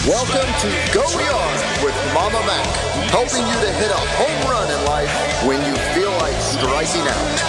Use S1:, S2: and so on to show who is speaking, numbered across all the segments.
S1: Welcome to Go Yard with Mama Mac, helping you to hit a home run in life when you feel like striking out.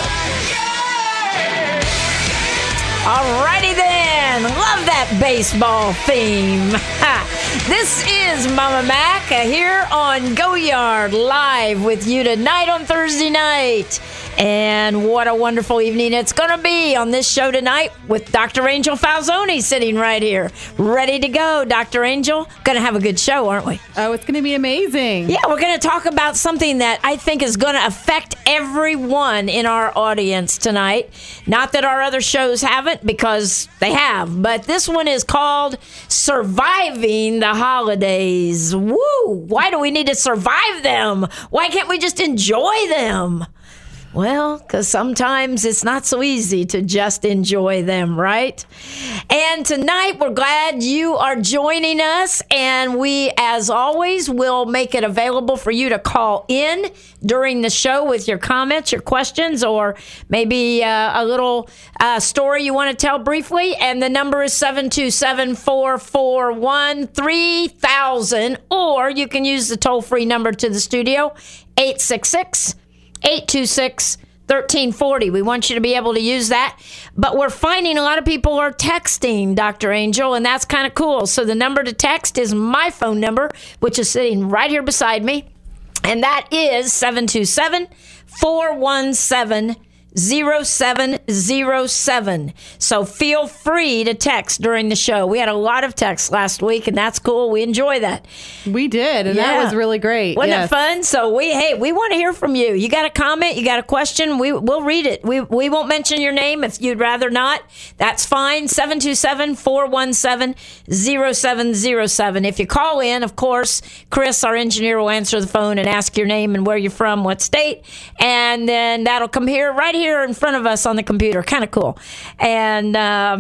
S2: Alrighty then, love that baseball theme. This is Mama Mac here on Go Yard live with you tonight on Thursday night. And what a wonderful evening it's going to be on this show tonight with Dr. Angel Falzoni sitting right here. Ready to go, Dr. Angel. Going to have a good show, aren't we?
S3: Oh, it's going to be amazing.
S2: Yeah, we're going to talk about something that I think is going to affect everyone in our audience tonight. Not that our other shows haven't, because they have. But this one is called Surviving the Holidays. Woo! Why do we need to survive them? Why can't we just enjoy them? Well, because sometimes it's not so easy to just enjoy them, right? And tonight, we're glad you are joining us. And we, as always, will make it available for you to call in during the show with your comments, your questions, or maybe a little story you want to tell briefly. And the number is 727-441-3000. Or you can use the toll-free number to the studio, 866-826-1340. We want you to be able to use that. But we're finding a lot of people are texting Dr. Angel, and that's kind of cool. So the number to text is my phone number, which is sitting right here beside me. And that is 727-417-0707. So feel free to text during the show. We had a lot of texts last week, and that's cool. We enjoy that.
S3: We did, and that was really great.
S2: Wasn't it fun? So we want to hear from you. You got a comment, you got a question, we'll read it. We won't mention your name if you'd rather not. That's fine. 727-417-0707. If you call in, of course, Chris, our engineer, will answer the phone and ask your name and where you're from, what state, and then that'll come right here in front of us on the computer. Kind of cool. And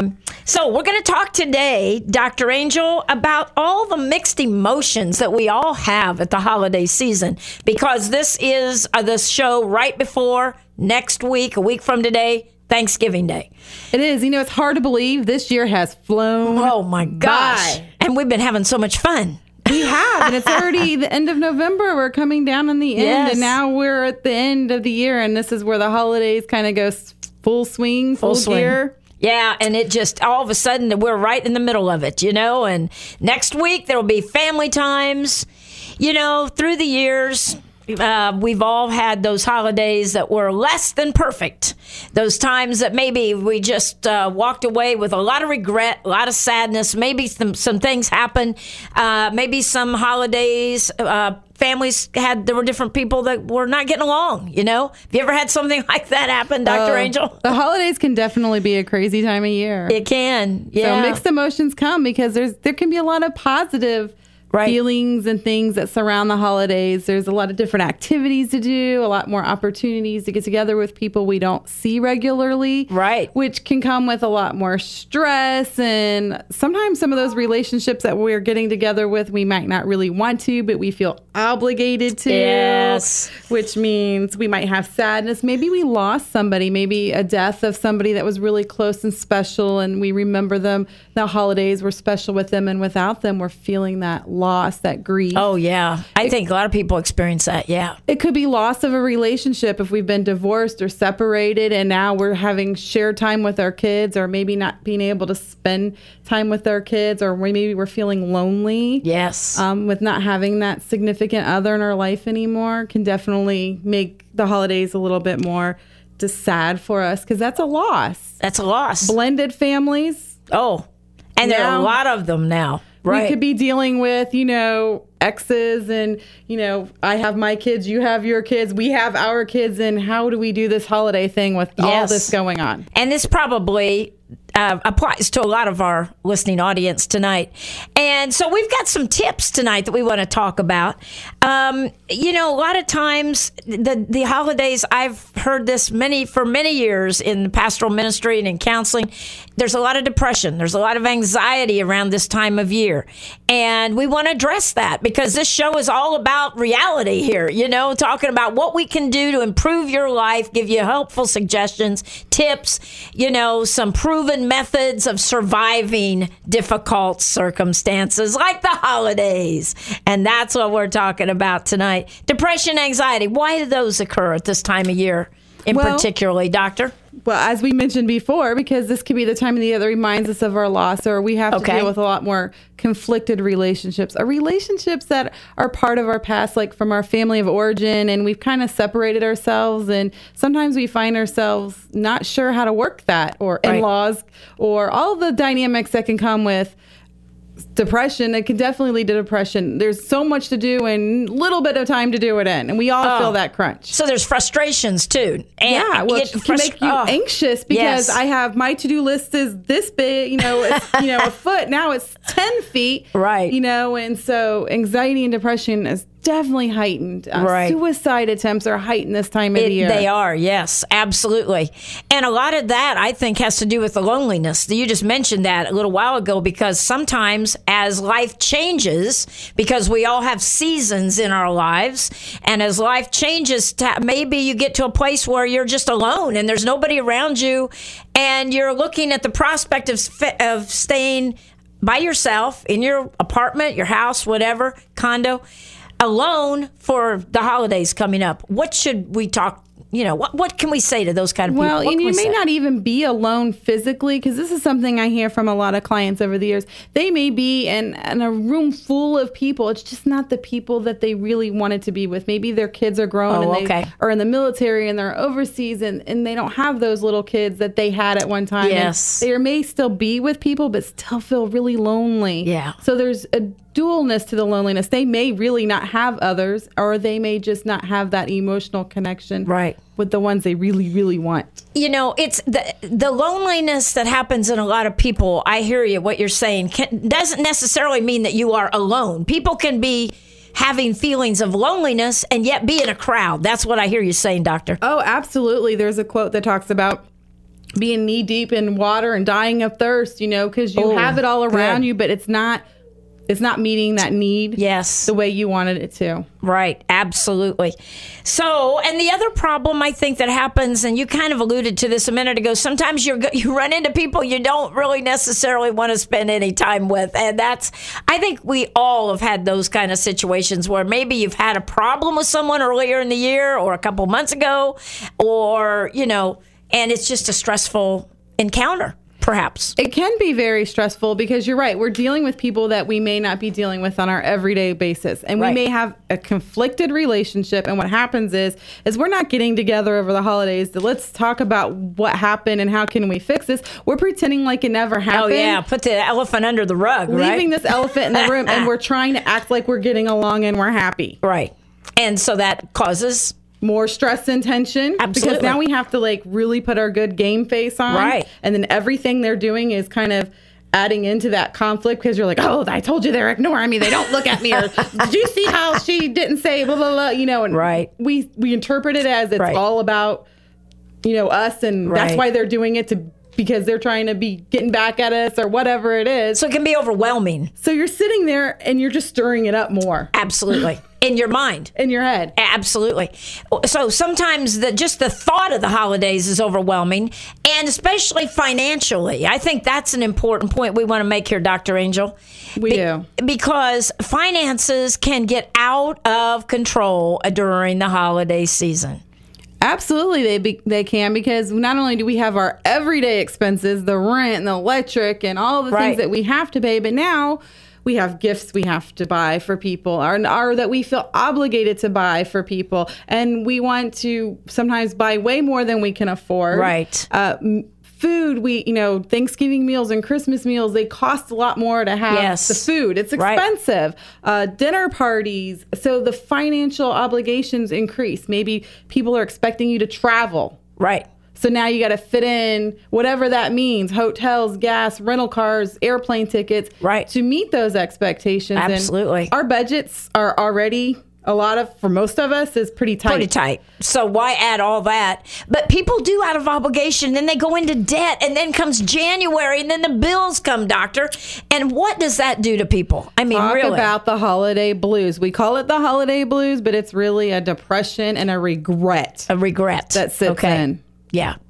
S2: so we're going to talk today, Dr. Angel, about all the mixed emotions that we all have at the holiday season, because this is this show right before next week, a week from today, Thanksgiving Day.
S3: It is. You know, it's hard to believe this year has flown.
S2: Oh my gosh.
S3: by.
S2: And we've been having so much fun.
S3: We have, and it's already the end of November. We're coming down on the end,
S2: Yes.
S3: and now we're at the end of the year, and this is where the holidays kind of go full swing, full gear.
S2: Yeah, and it just, all of a sudden, we're right in the middle of it, you know, and next week there will be family times. You know, through the years, we've all had those holidays that were less than perfect. Those times that maybe we just walked away with a lot of regret, a lot of sadness. Maybe some things happened. Maybe some holidays, families there were different people that were not getting along, you know? Have you ever had something like that happen, Dr. Angel?
S3: The holidays can definitely be a crazy time of year.
S2: It can, yeah.
S3: So mixed emotions come because there can be a lot of positive feelings and things that surround the holidays. There's a lot of different activities to do, a lot more opportunities to get together with people we don't see regularly.
S2: Right.
S3: Which can come with a lot more stress. And sometimes some of those relationships that we're getting together with, we might not really want to, but we feel obligated to.
S2: Yes.
S3: Which means we might have sadness. Maybe we lost somebody, maybe a death of somebody that was really close and special, and we remember them. The holidays were special with them, and without them, we're feeling that loss, that grief.
S2: Oh, yeah. I think a lot of people experience that, yeah.
S3: It could be loss of a relationship if we've been divorced or separated, and now we're having shared time with our kids, or maybe not being able to spend time with our kids, or maybe we're feeling lonely.
S2: Yes.
S3: With not having that significant other in our life anymore can definitely make the holidays a little bit more just sad for us, because that's a loss.
S2: That's a loss.
S3: Blended families.
S2: Oh, and there are a lot of them now. Right.
S3: We could be dealing with, you know, exes and, you know, I have my kids, you have your kids, we have our kids, and how do we do this holiday thing with all this going on?
S2: And this probably applies to a lot of our listening audience tonight. And so we've got some tips tonight that we want to talk about. You know, a lot of times the holidays, I've heard this for many years in the pastoral ministry and in counseling. There's a lot of depression. There's a lot of anxiety around this time of year. And we want to address that because this show is all about reality here, you know, talking about what we can do to improve your life, give you helpful suggestions, tips, you know, some proven methods of surviving difficult circumstances like the holidays. And that's what we're talking about tonight. Depression, anxiety. Why do those occur at this time of year in particularly, Doctor?
S3: Well, as we mentioned before, because this could be the time of the year that reminds us of our loss, or we have to deal with a lot more conflicted relationships, or relationships that are part of our past, like from our family of origin, and we've kind of separated ourselves, and sometimes we find ourselves not sure how to work that, or in-laws, or all the dynamics that can come with depression. It can definitely lead to depression. There's so much to do and little bit of time to do it in, and we all feel that crunch.
S2: So there's frustrations too. And
S3: it can make you anxious because I have my to-do list is this big, it's, a foot. Now it's 10 feet.
S2: Right.
S3: And so anxiety and depression is definitely heightened. Suicide attempts are heightened this time of the year.
S2: They are, yes, absolutely. And a lot of that, I think, has to do with the loneliness. You just mentioned that a little while ago, because sometimes as life changes, because we all have seasons in our lives, and as life changes, maybe you get to a place where you're just alone and there's nobody around you, and you're looking at the prospect of staying by yourself in your apartment, your house, whatever, condo, alone for the holidays coming up. What should we talk? What can we say to those kind of people?
S3: Well, you may not even be alone physically, because this is something I hear from a lot of clients over the years. They may be in a room full of people. It's just not the people that they really wanted to be with. Maybe their kids are grown and they are in the military and they're overseas, and they don't have those little kids that they had at one time.
S2: Yes.
S3: And they may still be with people, but still feel really lonely.
S2: Yeah.
S3: So there's a dualness to the loneliness. They may really not have others, or they may just not have that emotional connection with the ones they really, really want.
S2: It's the loneliness that happens in a lot of people. I hear you, what you're saying. Doesn't necessarily mean that you are alone. People can be having feelings of loneliness and yet be in a crowd. That's what I hear you saying, Doctor.
S3: Oh, absolutely. There's a quote that talks about being knee deep in water and dying of thirst, because you have it all around you, but it's not meeting that need the way you wanted it to.
S2: Right, absolutely. So, and the other problem I think that happens, and you kind of alluded to this a minute ago, sometimes you run into people you don't really necessarily want to spend any time with. And I think we all have had those kind of situations where maybe you've had a problem with someone earlier in the year or a couple months ago, or, and it's just a stressful encounter. Perhaps.
S3: It can be very stressful because you're right. We're dealing with people that we may not be dealing with on our everyday basis. And we may have a conflicted relationship. And what happens is we're not getting together over the holidays to let's talk about what happened and how can we fix this. We're pretending like it never happened.
S2: Oh, yeah. Put the elephant under the rug,
S3: Leaving this elephant in the room, and we're trying to act like we're getting along and we're happy.
S2: Right. And so that causes
S3: more stress and tension.
S2: Absolutely.
S3: Because now we have to really put our good game face on.
S2: Right.
S3: And then everything they're doing is kind of adding into that conflict, because you're like, oh, I told you they're ignoring me. They don't look at me. Or did you see how she didn't say blah, blah, blah, and we interpret it as it's all about, us. And that's why they're doing it because they're trying to be getting back at us or whatever it is.
S2: So it can be overwhelming.
S3: So you're sitting there and you're just stirring it up more.
S2: Absolutely. In your mind.
S3: In your head.
S2: Absolutely. So sometimes just the thought of the holidays is overwhelming, and especially financially. I think that's an important point we want to make here, Dr. Angel.
S3: We do.
S2: Because finances can get out of control during the holiday season.
S3: Absolutely, they can, because not only do we have our everyday expenses, the rent and the electric and all the things that we have to pay, but now we have gifts we have to buy for people, or that we feel obligated to buy for people, and we want to sometimes buy way more than we can afford.
S2: Right.
S3: Food, Thanksgiving meals and Christmas meals, they cost a lot more to have the food. It's expensive. Dinner parties. So the financial obligations increase. Maybe people are expecting you to travel.
S2: Right.
S3: So now you got to fit in whatever that means: hotels, gas, rental cars, airplane tickets, to meet those expectations.
S2: Absolutely.
S3: And our budgets are already, for most of us, is pretty tight.
S2: Pretty tight. So why add all that? But people do out of obligation, then they go into debt, and then comes January, and then the bills come, Doctor. And what does that do to people? I mean,
S3: Talk about the holiday blues. We call it the holiday blues, but it's really a depression and a regret.
S2: A regret.
S3: That sits in.
S2: Yeah.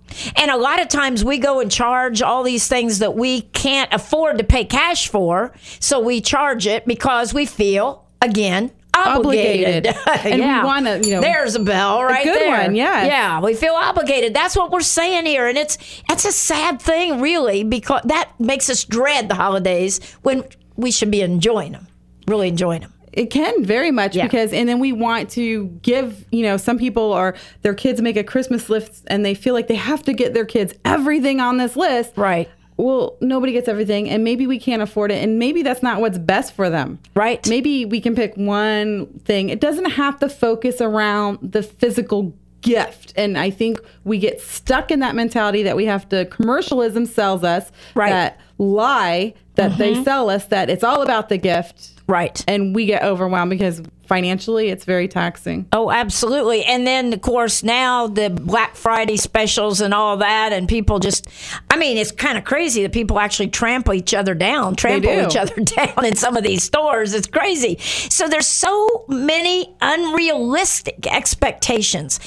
S2: And a lot of times we go and charge all these things that we can't afford to pay cash for. So we charge it because we feel, again, obligated.
S3: And we want to,
S2: there's a bell right
S3: good
S2: there.
S3: One, yes.
S2: Yeah, we feel obligated. That's what we're saying here. And it's a sad thing, really, because that makes us dread the holidays when we should be enjoying them, really enjoying them.
S3: It can very much because, and then we want to give, some people or their kids make a Christmas list and they feel like they have to get their kids everything on this list.
S2: Right.
S3: Well, nobody gets everything, and maybe we can't afford it, and maybe that's not what's best for them.
S2: Right.
S3: Maybe we can pick one thing. It doesn't have to focus around the physical gift. And I think we get stuck in that mentality that we have to, commercialism sells us that lie that they sell us, that it's all about the gift.
S2: Right.
S3: And we get overwhelmed because financially it's very taxing.
S2: Oh, absolutely. And then, of course, now the Black Friday specials and all that, and people just, it's kind of crazy that people actually trample each other down in some of these stores. It's crazy. So there's so many unrealistic expectations.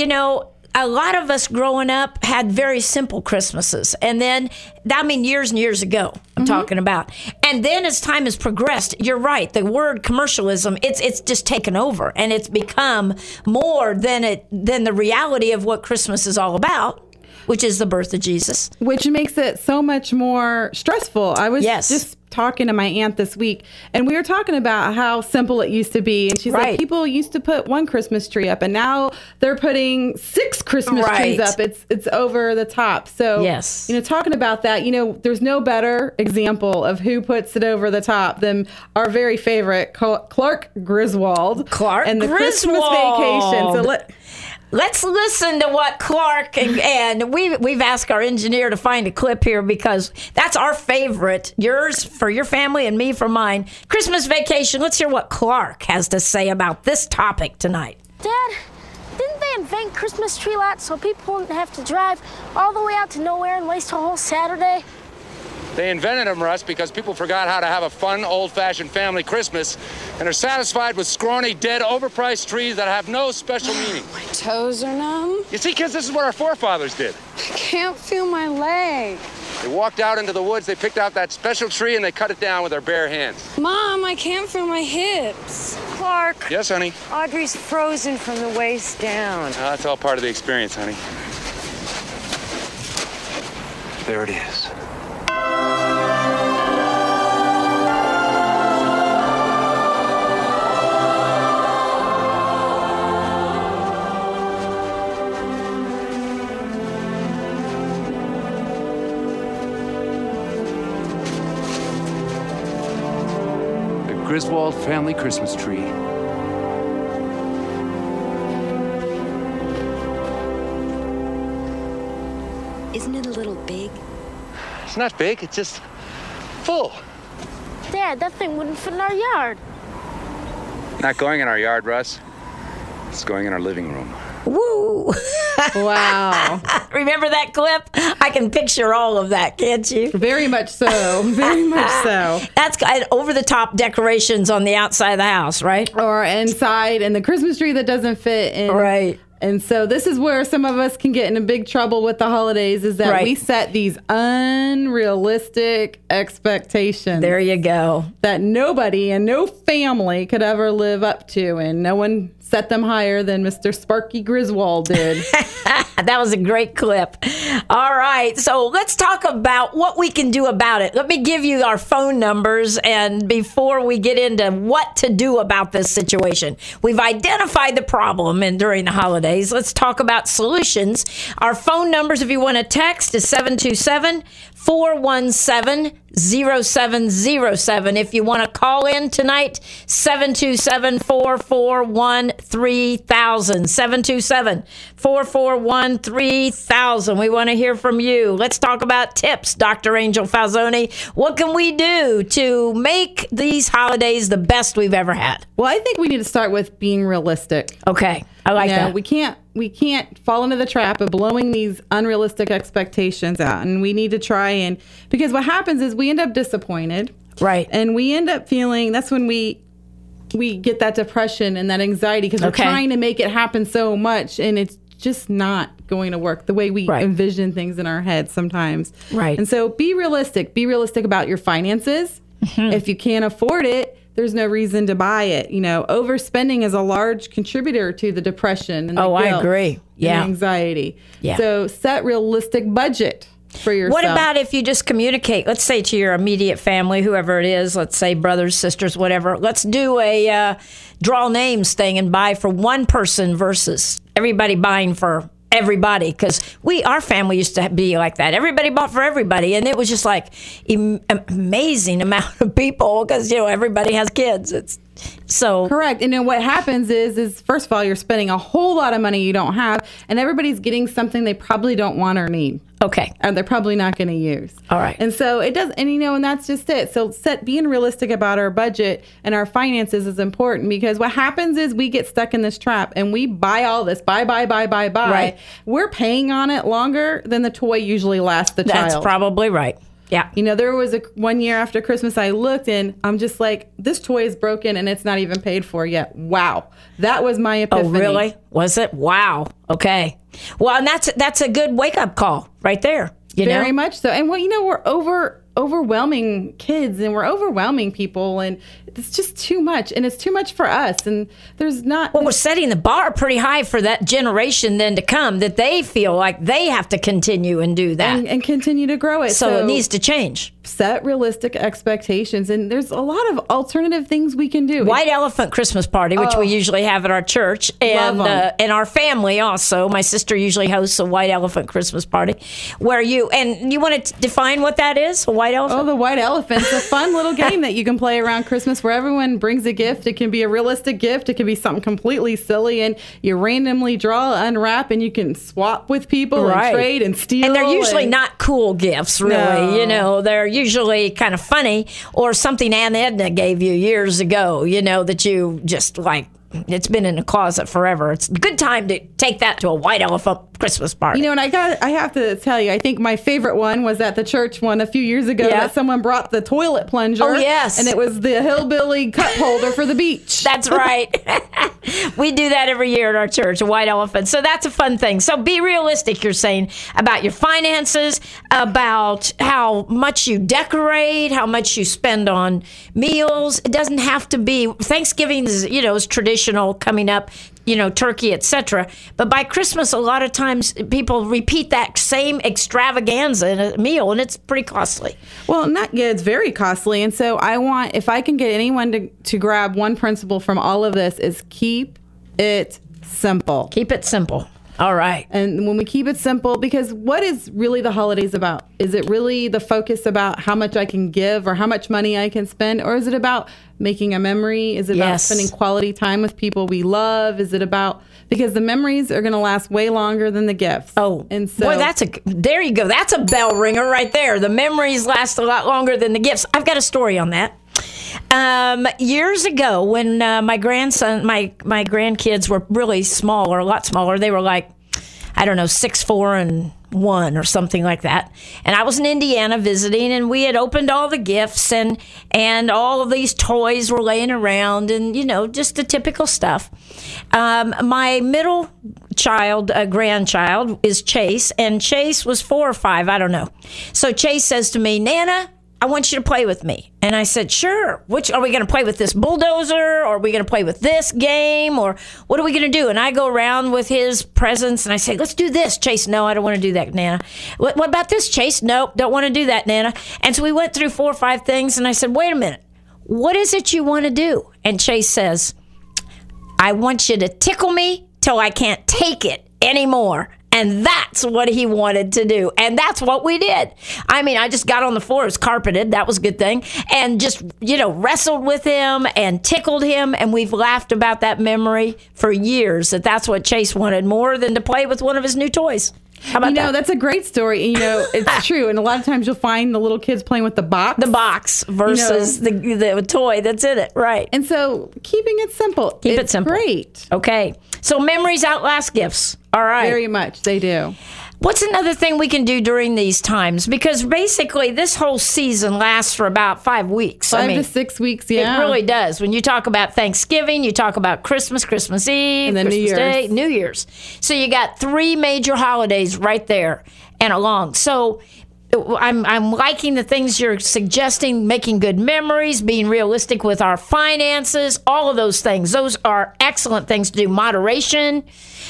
S2: A lot of us growing up had very simple Christmases. And then, years and years ago, I'm talking about. And then as time has progressed, you're right, the word commercialism, it's just taken over. And it's become more than the reality of what Christmas is all about, which is the birth of Jesus.
S3: Which makes it so much more stressful. I was just talking to my aunt this week, and we were talking about how simple it used to be. And she's like, people used to put one Christmas tree up, and now they're putting 6 Christmas trees up. It's over the top. So, talking about that, there's no better example of who puts it over the top than our very favorite Clark Griswold.
S2: And
S3: the
S2: Griswold.
S3: Christmas Vacation. So
S2: let's listen to what Clark and we've asked our engineer to find a clip here because that's our favorite. Yours for your family and me for mine. Christmas Vacation. Let's hear what Clark has to say about this topic tonight.
S4: Dad, didn't they invent Christmas tree lots so people wouldn't have to drive all the way out to nowhere and waste a whole Saturday?
S5: They invented them, Russ, because people forgot how to have a fun, old-fashioned family Christmas and are satisfied with scrawny, dead, overpriced trees that have no special meaning.
S6: My toes are numb.
S5: You see, kids, this is what our forefathers did.
S6: I can't feel my leg.
S5: They walked out into the woods, they picked out that special tree, and they cut it down with their bare hands.
S6: Mom, I can't feel my hips.
S7: Clark.
S5: Yes, honey?
S7: Audrey's frozen from the waist down.
S5: That's all part of the experience, honey. There it is.
S8: Griswold family Christmas tree.
S9: Isn't it a little big?
S5: It's not big, it's just full.
S4: Dad, that thing wouldn't fit in our yard.
S5: Not going in our yard, Russ. It's going in our living room.
S2: Woo!
S3: Wow.
S2: Remember that clip? I can picture all of that, can't you?
S3: Very much so. Very much so.
S2: That's over-the-top decorations on the outside of the house, right?
S3: Or inside, and the Christmas tree that doesn't fit in.
S2: Right.
S3: And so this is where some of us can get into big trouble with the holidays, is that we set these unrealistic expectations.
S2: There you go.
S3: That nobody and no family could ever live up to, and no one set them higher than Mr. Sparky Griswold did.
S2: That was a great clip. All right, so let's talk about what we can do about it. Let me give you our phone numbers, and before we get into what to do about this situation, we've identified the problem and during the holidays. Let's talk about solutions. Our phone numbers, if you want to text, is 727-417-0707. If you want to call in tonight, 727-441-3000. 727-441-3000. We want to hear from you. Let's talk about tips, Dr. Angel Falzoni. What can we do to make these holidays the best we've ever had?
S3: Well, I think we need to start with being realistic.
S2: Okay, I like that.
S3: We can't fall into the trap of blowing these unrealistic expectations out. And we need to try and, because what happens is we end up disappointed.
S2: Right.
S3: And we end up feeling, that's when we get that depression and that anxiety because we're trying to make it happen so much and it's just not going to work, the way we envision things in our heads sometimes.
S2: Right.
S3: And so be realistic. Be realistic about your finances. If you can't afford it, there's no reason to buy it. You know, overspending is a large contributor to the depression and the guilt
S2: I agree. Yeah.
S3: and anxiety.
S2: Yeah.
S3: So set realistic budget for yourself.
S2: What about if you just communicate, let's say to your immediate family, whoever it is, let's say brothers, sisters, whatever, let's do a draw names thing and buy for one person versus everybody buying for everybody, because our family used to be like that. Everybody bought for everybody, and it was just like amazing amount of people because everybody has kids. It's so
S3: correct. And then what happens is first of all, you're spending a whole lot of money you don't have, and everybody's getting something they probably don't want or need.
S2: Okay.
S3: And they're probably not going to use.
S2: All right.
S3: And so it does, and and that's just it. So being realistic about our budget and our finances is important, because what happens is we get stuck in this trap and we buy all this, buy.
S2: Right.
S3: We're paying on it longer than the toy usually lasts the child.
S2: That's probably right. Yeah.
S3: There was one year after Christmas I looked and I'm just like, this toy is broken and it's not even paid for yet. Wow. That was my epiphany.
S2: Oh, really? Was it? Wow. Okay. Well, and that's a good wake-up call right there.
S3: Very much so. And we're overwhelming kids and we're overwhelming people, and it's just too much, and it's too much for us, and there's not.
S2: Well, we're setting the bar pretty high for that generation then to come, that they feel like they have to continue and do that
S3: and continue to grow it.
S2: So it needs to change.
S3: Set realistic expectations, and there's a lot of alternative things we can do.
S2: White Elephant Christmas Party, which we usually have at our church, and our family also. My sister usually hosts a White Elephant Christmas Party, where you want to define what that is? A white elephant?
S3: Oh, the White Elephant's a fun little game that you can play around Christmas, where everyone brings a gift. It can be a realistic gift. It can be something completely silly, and you randomly draw, unwrap, and you can swap with people and trade and steal.
S2: And they're usually not cool gifts, really.
S3: No.
S2: They're usually kind of funny, or something Aunt Edna gave you years ago, that you just like, it's been in the closet forever. It's a good time to take that to a White Elephant Christmas party.
S3: And I have to tell you, I think my favorite one was at the church one a few years ago that someone brought the toilet plunger.
S2: Oh, yes.
S3: And it was the hillbilly cup holder for the beach.
S2: That's right. We do that every year at our church, a White Elephant. So that's a fun thing. So be realistic, you're saying, about your finances, about how much you decorate, how much you spend on meals. It doesn't have to be, Thanksgiving is traditional coming up, turkey, etc. But by Christmas, a lot of times people repeat that same extravaganza in a meal, and it's pretty costly.
S3: Well, it's very costly. And so if I can get anyone to grab one principle from all of this, is keep it simple.
S2: Keep it simple. All right.
S3: And when we keep it simple, because what is really the holidays about? Is it really the focus about how much I can give or how much money I can spend? Or is it about making a memory? Is it about spending quality time with people we love? Is it about, because the memories are going to last way longer than the gifts.
S2: Oh,
S3: and so
S2: boy, there you go. That's a bell ringer right there. The memories last a lot longer than the gifts. I've got a story on that. Years ago, when my grandson, my grandkids were really small, or a lot smaller, they were like, I don't know, 6, 4, and 1 or something like that. And I was in Indiana visiting, and we had opened all the gifts, and all of these toys were laying around, and just the typical stuff. My middle child, grandchild, is Chase, and Chase was 4 or 5, I don't know. So Chase says to me, Nana, I want you to play with me. And I said, sure. Which are we going to play with, this bulldozer? Or are we going to play with this game? Or what are we going to do? And I go around with his presents and I say, let's do this. Chase, no, I don't want to do that, Nana. What about this, Chase? Nope, don't want to do that, Nana. And so we went through 4 or 5 things, and I said, wait a minute. What is it you want to do? And Chase says, I want you to tickle me till I can't take it anymore. And that's what he wanted to do. And that's what we did. I mean, I just got on the floor. It was carpeted. That was a good thing. And just, wrestled with him and tickled him. And we've laughed about that memory for years, that's what Chase wanted more than to play with one of his new toys. How about that?
S3: That's a great story. It's true. And a lot of times you'll find the little kids playing with the box.
S2: The box versus the toy that's in it. Right.
S3: And so keeping it simple.
S2: Keep it simple.
S3: Great.
S2: Okay. So memories outlast gifts. All right.
S3: Very much. They do.
S2: What's another thing we can do during these times? Because basically this whole season lasts for about 5 weeks.
S3: 5 to 6 weeks, yeah.
S2: It really does. When you talk about Thanksgiving, you talk about Christmas, Christmas Eve,
S3: and then
S2: Christmas
S3: New Year's.
S2: Day, New Year's. So you got 3 major holidays right there and along. So I'm liking the things you're suggesting, making good memories, being realistic with our finances, all of those things. Those are excellent things to do. Moderation.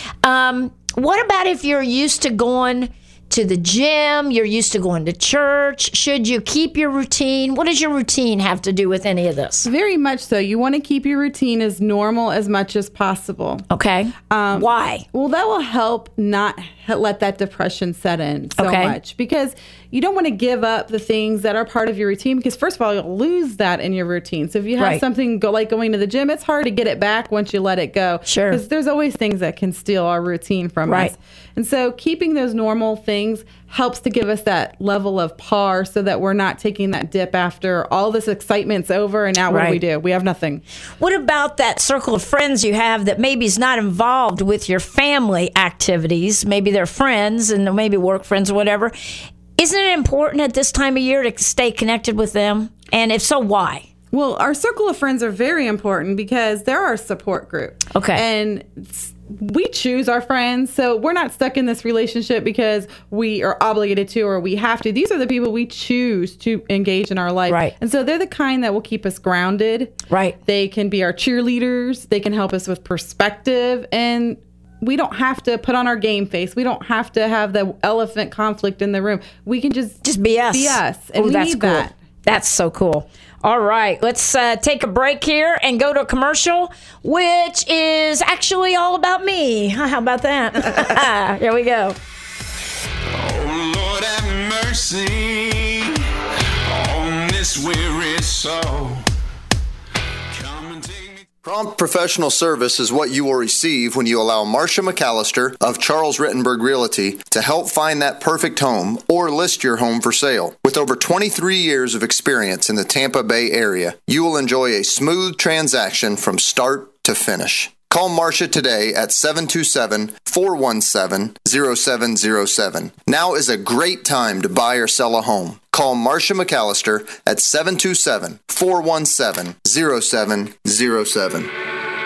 S2: What about if you're used to going to the gym, you're used to going to church? Should you keep your routine? What does your routine have to do with any of this?
S3: Very much so. You want to keep your routine as normal as much as possible.
S2: Okay. Why?
S3: Well, that will help not let that depression set in so much, because you don't want to give up the things that are part of your routine, because first of all, you'll lose that in your routine. So if you have something like going to the gym, it's hard to get it back once you let it go.
S2: Sure.
S3: Because there's always things that can steal our routine from us. And so keeping those normal things helps to give us that level of par so that we're not taking that dip after all this excitement's over and now what do? We have nothing.
S2: What about that circle of friends you have that maybe is not involved with your family activities? Maybe they're friends and maybe work friends or whatever. Isn't it important at this time of year to stay connected with them? And if so, why?
S3: Well, our circle of friends are very important because they're our support group.
S2: Okay.
S3: And we choose our friends, so we're not stuck in this relationship because we are obligated to or we have to. These are the people we choose to engage in our life.
S2: Right.
S3: And so they're the kind that will keep us grounded.
S2: Right.
S3: They can be our cheerleaders. They can help us with perspective. And we don't have to put on our game face. We don't have to have the elephant conflict in the room. We can just
S2: be us.
S3: Be us. And we
S2: that's
S3: need
S2: cool.
S3: that.
S2: That's so cool. All right, let's take a break here and go to a commercial, which is actually all about me. How about that? Here we go.
S10: Oh, Lord, have mercy on this weary soul. Come and take me.
S1: Prompt professional service is what you will receive when you allow Marcia McAllister of Charles Rittenberg Realty to help find that perfect home or list your home for sale. With over 23 years of experience in the Tampa Bay area, you will enjoy a smooth transaction from start to finish. Call Marcia today at 727-417-0707. Now is a great time to buy or sell a home. Call Marcia McAllister at 727-417-0707.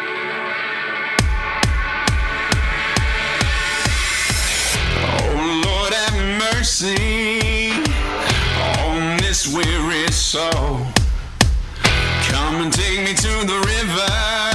S10: Oh, Lord, have mercy on this weary soul. Come and take me to the river.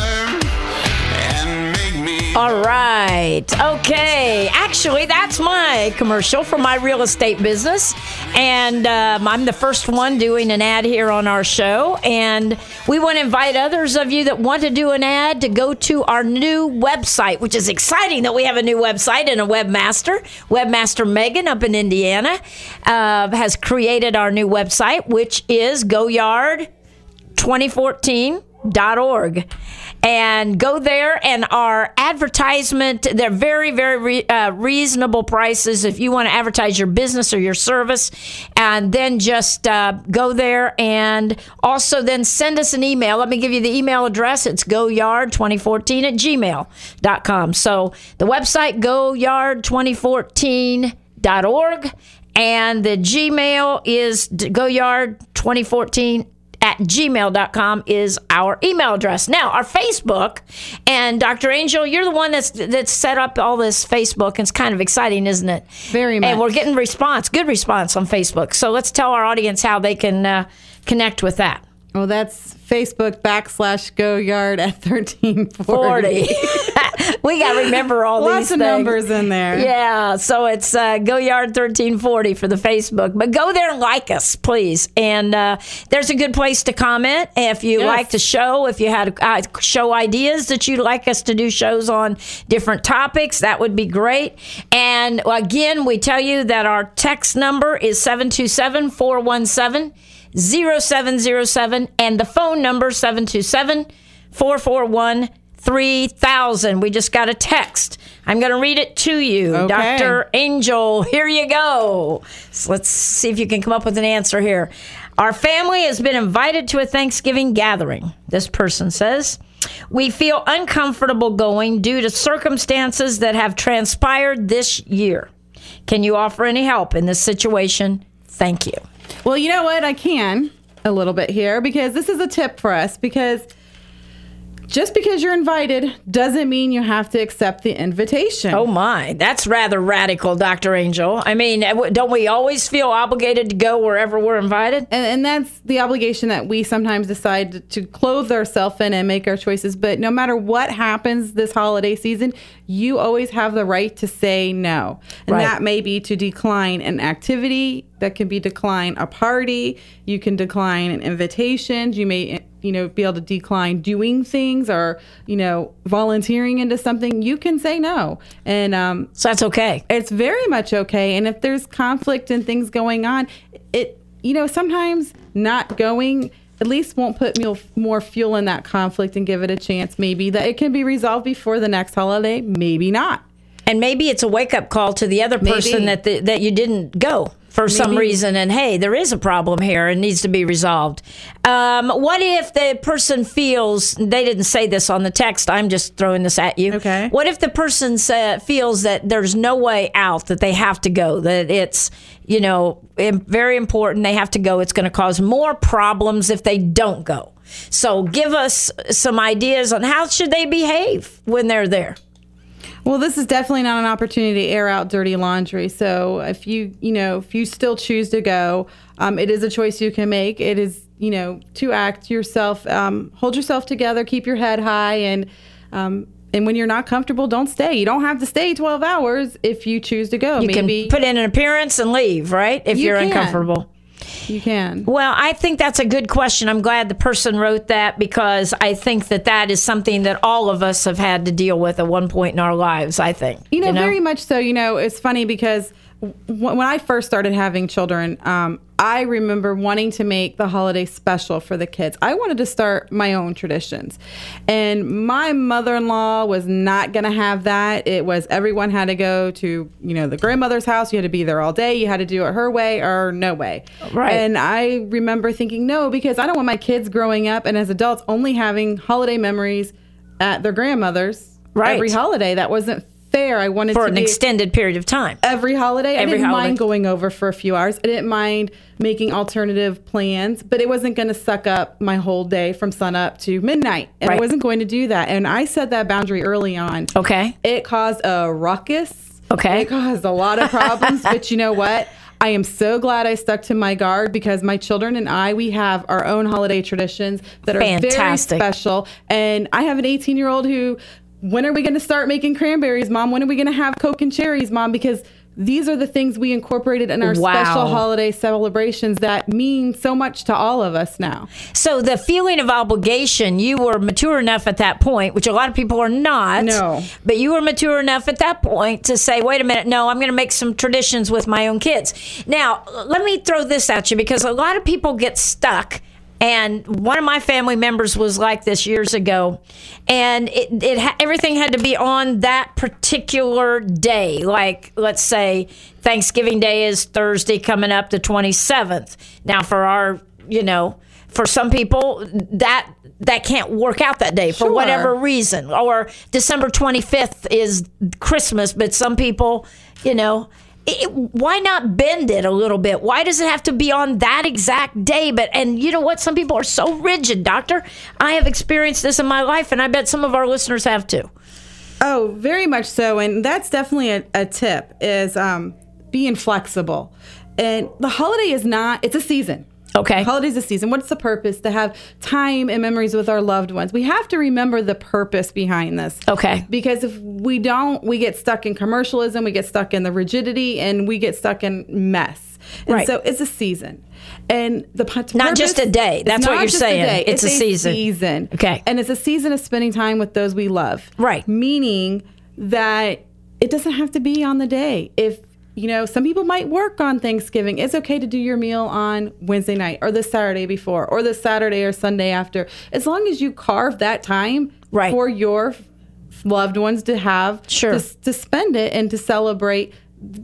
S2: All right. Okay. Actually, that's my commercial for my real estate business. And I'm the first one doing an ad here on our show. And we want to invite others of you that want to do an ad to go to our new website, which is exciting that we have a new website and a webmaster. Webmaster Megan up in Indiana has created our new website, which is goyard2014.org. And go there, and our advertisement, they're very, very reasonable prices if you want to advertise your business or your service. And then just go there and also then send us an email. Let me give you the email address. It's goyard2014@gmail.com. So the website, goyard2014.org, and the Gmail is goyard2014@gmail.com is our email address. Now, our Facebook, and Dr. Angel, you're the one that's set up all this Facebook, and it's kind of exciting, isn't it?
S3: Very much.
S2: And we're getting good response on Facebook. So let's tell our audience how they can connect with that.
S3: Well, that's Facebook /GoYard at 1340.
S2: We got to remember all these
S3: Lots of numbers in there.
S2: Yeah, so it's GoYard 1340 for the Facebook. But go there and like us, please. And there's a good place to comment if you like the show. If you had show ideas that you'd like us to do shows on different topics, that would be great. And again, we tell you that our text number is 727-417-0707, and the phone number 727-441-3000. We just got a text. I'm going to read it to you.
S3: Okay.
S2: Dr. Angel, here you go. So let's see if you can come up with an answer here. Our family has been invited to a Thanksgiving gathering, this person says. We feel uncomfortable going due to circumstances that have transpired this year. Can you offer any help in this situation? Thank you.
S3: Well, you know what? I can a little bit here because this is a tip for us, because just because you're invited doesn't mean you have to accept the invitation.
S2: Oh, my. That's rather radical, Dr. Angel. I mean, don't we always feel obligated to go wherever we're invited?
S3: And that's the obligation that we sometimes decide to clothe ourselves in and make our choices. But no matter what happens this holiday season, you always have the right to say no. And that may be to decline an activity. That can be decline a party. You can decline an invitation. You may be able to decline doing things or, volunteering into something. You can say no. And
S2: so that's okay.
S3: It's very much okay. And if there's conflict and things going on, sometimes not going at least won't put more fuel in that conflict and give it a chance. Maybe that it can be resolved before the next holiday. Maybe not.
S2: And maybe it's a wake-up call to the other person that you didn't go for some reason. And, hey, there is a problem here and needs to be resolved. What if the person feels, they didn't say this on the text, I'm just throwing this at you.
S3: Okay.
S2: What if the person feels that there's no way out, that they have to go, that it's, very important, they have to go, it's going to cause more problems if they don't go. So give us some ideas on how should they behave when they're there.
S3: Well, this is definitely not an opportunity to air out dirty laundry. So if you still choose to go, it is a choice you can make. It is, to act yourself, hold yourself together, keep your head high, and when you're not comfortable, don't stay. You don't have to stay 12 hours if you choose to go.
S2: You can put in an appearance and leave, right? If you're uncomfortable.
S3: You can.
S2: Well, I think that's a good question. I'm glad the person wrote that, because I think that is something that all of us have had to deal with at one point in our lives, I think.
S3: Very much so. It's funny because when I first started having children, I remember wanting to make the holiday special for the kids. I wanted to start my own traditions. And my mother-in-law was not going to have that. It was everyone had to go to, the grandmother's house. You had to be there all day. You had to do it her way or no way.
S2: Right.
S3: And I remember thinking, no, because I don't want my kids growing up and as adults only having holiday memories at their grandmother's every holiday. That wasn't fair. I wanted
S2: for an extended period of time.
S3: Every holiday. I didn't mind going over for a few hours. I didn't mind making alternative plans, but it wasn't going to suck up my whole day from sunup to midnight. And I wasn't going to do that. And I set that boundary early on.
S2: Okay.
S3: It caused a ruckus.
S2: Okay.
S3: It caused a lot of problems, but you know what? I am so glad I stuck to my guard, because my children and we have our own holiday traditions that are very special. And I have an 18-year-old who, when are we going to start making cranberries, Mom? When are we going to have Coke and cherries, Mom? Because these are the things we incorporated in our special holiday celebrations that mean so much to all of us now.
S2: So the feeling of obligation, you were mature enough at that point, which a lot of people are not.
S3: No.
S2: But you were mature enough at that point to say, wait a minute, no, I'm going to make some traditions with my own kids. Now, let me throw this at you, because a lot of people get stuck. And one of my family members was like this years ago, and everything had to be on that particular day. Like, let's say Thanksgiving Day is Thursday coming up, the 27th. Now, for for some people, that can't work out that day for whatever reason. Or December 25th is Christmas, but some people, why not bend it a little bit? Why does it have to be on that exact day? And you know what? Some people are so rigid, Doctor. I have experienced this in my life, and I bet some of our listeners have too.
S3: Oh, very much so. And that's definitely a tip, is being flexible. And the holiday it's a season.
S2: Okay.
S3: Holidays a season. What's the purpose? To have time and memories with our loved ones. We have to remember the purpose behind this.
S2: Okay.
S3: Because if we don't, we get stuck in commercialism, we get stuck in the rigidity, and we get stuck in mess. And so it's a season. And the purpose,
S2: not just a day. That's what you're saying. It's a
S3: season.
S2: Okay.
S3: And it's a season of spending time with those we love.
S2: Right.
S3: Meaning that it doesn't have to be on the day. If some people might work on Thanksgiving. It's okay to do your meal on Wednesday night or the Saturday before or the Saturday or Sunday after. As long as you carve that time for your loved ones to have, to spend it and to celebrate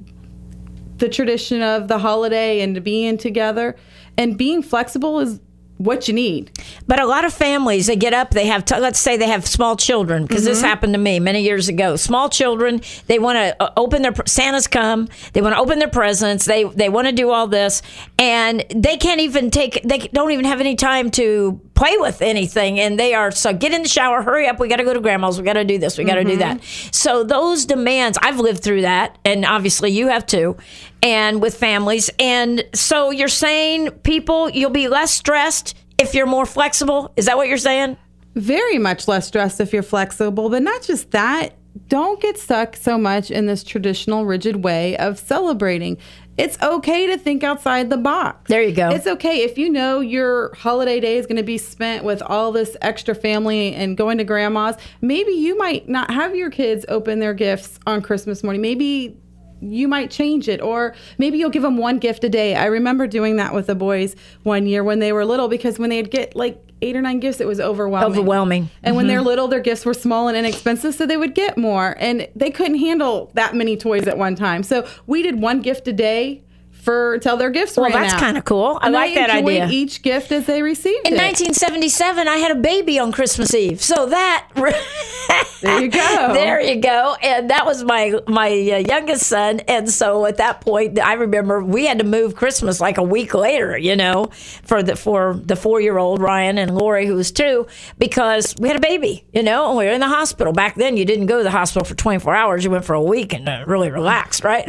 S3: the tradition of the holiday and to being together. And being flexible is what you need.
S2: But a lot of families, they get up, they have, let's say they have small children, because this happened to me many years ago. Small children, they want to open their, Santa's come, they want to open their presents, they want to do all this, and they can't even they don't even have any time to play with anything, and they are, so get in the shower, hurry up, we got to go to grandma's, we got to do this, we got to do that. So those demands, I've lived through that, and obviously you have too, and with families. And so you're saying, people, you'll be less stressed if you're more flexible? Is that what you're saying?
S3: Very much less stressed if you're flexible, but not just that. Don't get stuck so much in this traditional, rigid way of celebrating. It's okay to think outside the box.
S2: There you go.
S3: It's okay if you know your holiday day is going to be spent with all this extra family and going to grandma's. Maybe you might not have your kids open their gifts on Christmas morning. Maybe you might change it, or maybe you'll give them one gift a day. I remember doing that with the boys one year when they were little, because when they'd get like 8 or 9 gifts, it was overwhelming. And when they're little, their gifts were small and inexpensive, so they would get more, and they couldn't handle that many toys at one time. So we did one gift a day until their gifts ran out.
S2: Well, that's kind of cool. I like that idea.
S3: They enjoyed each gift as they received it.
S2: In 1977, I had a baby on Christmas Eve. So that...
S3: There you go.
S2: There you go. And that was my youngest son. And so at that point, I remember we had to move Christmas like a week later, for the 4-year-old Ryan and Lori, who was 2, because we had a baby, and we were in the hospital. Back then, you didn't go to the hospital for 24 hours. You went for a week and really relaxed, right?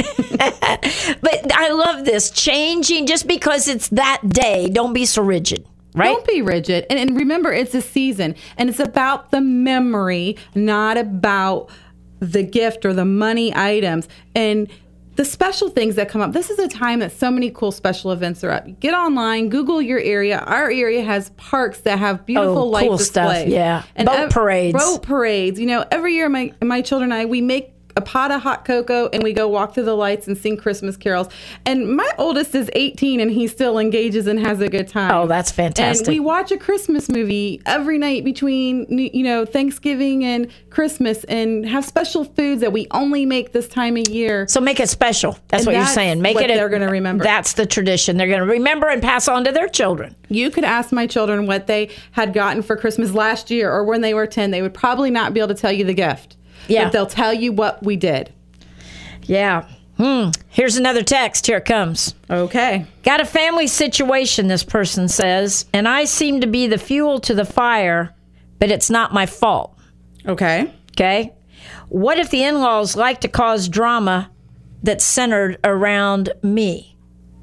S2: But I love this. Changing just because it's that day. Don't be so rigid. Right?
S3: Don't be rigid. And remember, it's a season, and it's about the memory, not about the gift or the money items and the special things that come up. This is a time that so many cool special events are up. Get online, Google your area. Our area has parks that have beautiful light
S2: cool
S3: displays.
S2: Stuff. Yeah. And boat parades.
S3: Boat parades. Every year my children and I, we make a pot of hot cocoa and we go walk through the lights and sing Christmas carols. And my oldest is 18 and he still engages and has a good time.
S2: Oh, that's fantastic.
S3: And we watch a Christmas movie every night between, Thanksgiving and Christmas, and have special foods that we only make this time of year.
S2: So make it special. That's what you're saying. Make it
S3: they're going to remember.
S2: That's the tradition. They're going to remember and pass on to their children.
S3: You could ask my children what they had gotten for Christmas last year or when they were 10. They would probably not be able to tell you the gift.
S2: Yeah.
S3: But they'll tell you what we did.
S2: Yeah. Here's another text. Here it comes.
S3: Okay.
S2: Got a family situation, this person says, and I seem to be the fuel to the fire, but it's not my fault.
S3: Okay.
S2: Okay. What if the in-laws like to cause drama that's centered around me? ?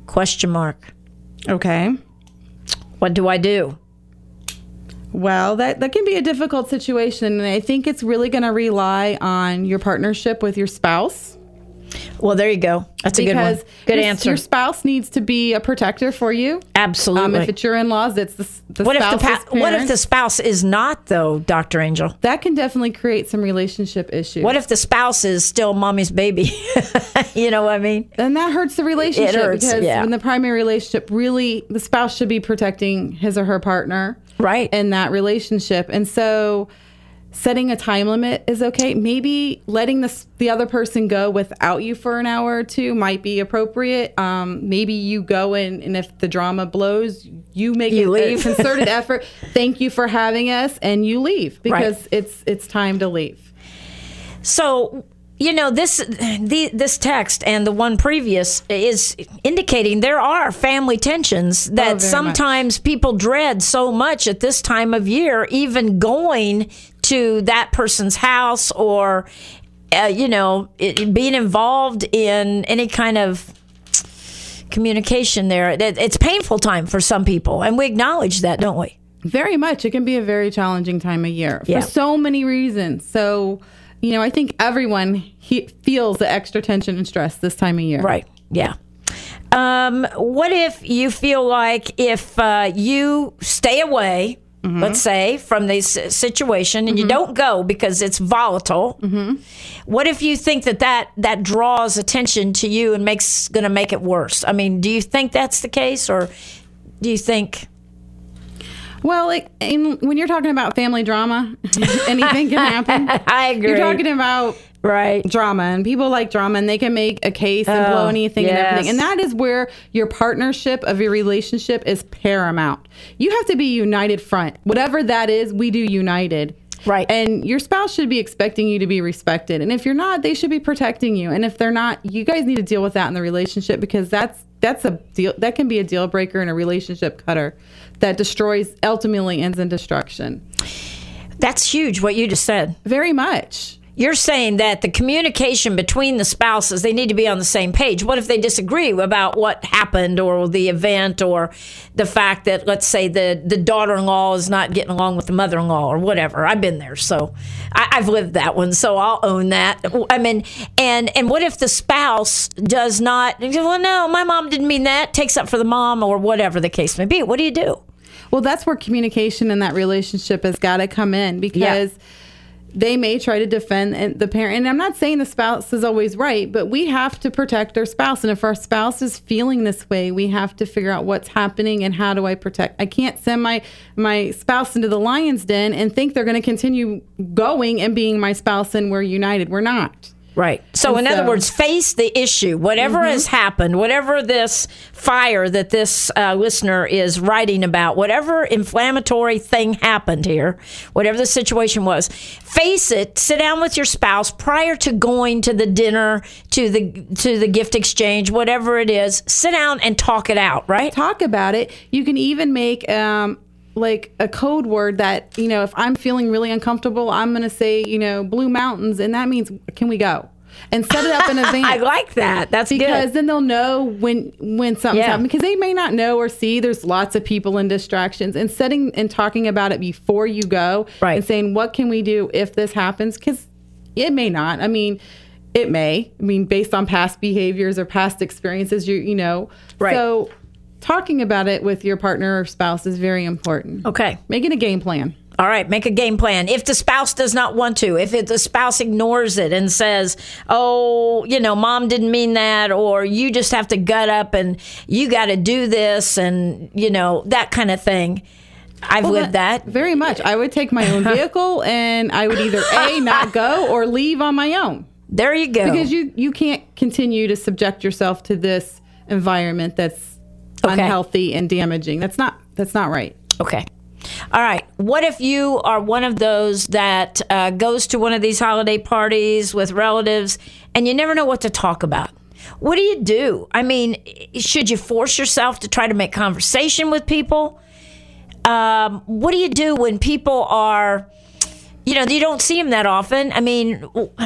S3: Okay.
S2: What do I do?
S3: Well, that can be a difficult situation, and I think it's really going to rely on your partnership with your spouse.
S2: Well, there you go. That's a good one. Good answer.
S3: Your spouse needs to be a protector for you.
S2: Absolutely.
S3: If it's your in-laws, it's the
S2: what
S3: spouse's
S2: if What if the spouse is not, though, Dr. Angel?
S3: That can definitely create some relationship issues.
S2: What if the spouse is still mommy's baby? You know what I mean?
S3: And that hurts the relationship.
S2: It hurts,
S3: because
S2: yeah.
S3: in the primary relationship, really, the spouse should be protecting his or her partner.
S2: Right.
S3: In that relationship. And so setting a time limit is okay. Maybe letting the other person go without you for an hour or two might be appropriate. Maybe you go and if the drama blows, you make a concerted effort. Thank you for having us, and you leave because it's time to leave.
S2: So, this text and the one previous is indicating there are family tensions that sometimes people dread so much at this time of year, even going to that person's house or, being involved in any kind of communication there. It's a painful time for some people, and we acknowledge that, don't we?
S3: Very much. It can be a very challenging time of year for so many reasons. So, I think everyone feels the extra tension and stress this time of year.
S2: Right. Yeah. What if you feel like if you stay away, let's say, from this situation and you don't go because it's volatile, what if you think that draws attention to you and going to make it worse? I mean, do you think that's the case, or do you think...
S3: Well, when you're talking about family drama, anything can happen.
S2: I agree.
S3: You're talking about drama, and people like drama, and they can make a case and blow anything and everything. And that is where your partnership of your relationship is paramount. You have to be united front. Whatever that is, we do united.
S2: Right.
S3: And your spouse should be expecting you to be respected. And if you're not, they should be protecting you. And if they're not, you guys need to deal with that in the relationship, because that's a deal that can be a deal breaker and a relationship cutter that ultimately ends in destruction.
S2: That's huge what you just said.
S3: Very much.
S2: You're saying that the communication between the spouses, they need to be on the same page. What if they disagree about what happened or the event or the fact that, let's say, the daughter-in-law is not getting along with the mother-in-law or whatever? I've been there, so I've lived that one, so I'll own that. I mean, and what if the spouse does not, well, no, my mom didn't mean that, takes up for the mom or whatever the case may be? What do you do?
S3: Well, that's where communication in that relationship has got to come in, because they may try to defend the parent. And I'm not saying the spouse is always right, but we have to protect our spouse. And if our spouse is feeling this way, we have to figure out what's happening and how do I protect. I can't send my spouse into the lion's den and think they're going to continue going and being my spouse and we're united. We're not.
S2: Right. So in other words, face the issue. Whatever has happened, whatever this fire that this listener is writing about, whatever inflammatory thing happened here, whatever the situation was, face it. Sit down with your spouse prior to going to the dinner, to the gift exchange, whatever it is. Sit down and talk it out, right?
S3: Talk about it. You can even make like a code word that, if I'm feeling really uncomfortable, I'm going to say, Blue Mountains, and that means, can we go? And set it up in advance.
S2: I like that. That's
S3: because
S2: good.
S3: Then they'll know when something's happening, because they may not know or see. There's lots of people and distractions, and setting and talking about it before you go, and saying, what can we do if this happens? Because it may not. I mean, it may. I mean, based on past behaviors or past experiences,
S2: Right.
S3: So talking about it with your partner or spouse is very important.
S2: Okay.
S3: Making a game plan.
S2: All right, make a game plan. If the spouse does not want to, if the spouse ignores it and says, oh, mom didn't mean that, or you just have to gut up and you got to do this, and, that kind of thing. I've lived that.
S3: Very much. I would take my own vehicle and I would either not go or leave on my own.
S2: There you go.
S3: Because you can't continue to subject yourself to this environment that's unhealthy and damaging. That's not right.
S2: Okay. All right. What if you are one of those that goes to one of these holiday parties with relatives and you never know what to talk about? What do you do? I mean, should you force yourself to try to make conversation with people? What do you do when people are, you don't see them that often? I mean,